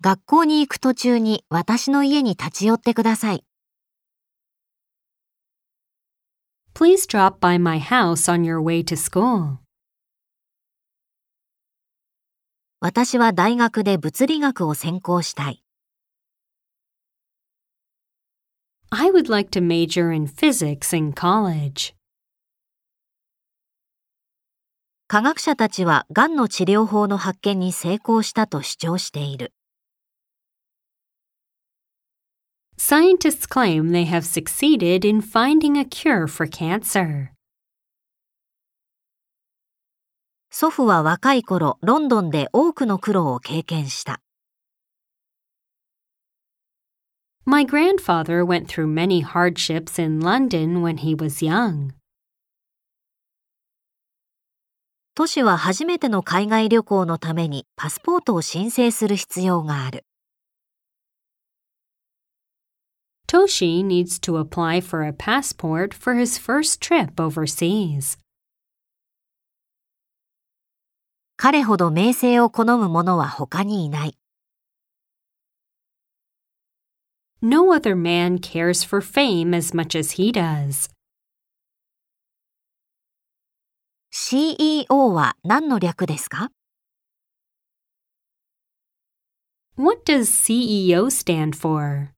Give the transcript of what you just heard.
学校に行く途中に私の家に立ち寄ってください。 Please drop by my house on your way to school. 私は大学で物理学を専攻したい。 I would like to major in physics in college. 科学者たちはがんの治療法の発見に成功したと主張している。 Scientists claim they have succeeded in finding a cure for cancer. 祖父は若い頃、ロンドンで多くの苦労を経験した。 My grandfather went through many hardships in London when he was young. トシは初めての海外旅行のためにパスポートを申請する必要がある。 Toshi needs to apply for a passport for his first trip overseas. 彼ほど名声を好む者は他にいない。 No other man cares for fame as much as he does. CEO は何の略ですか？ What does CEO stand for?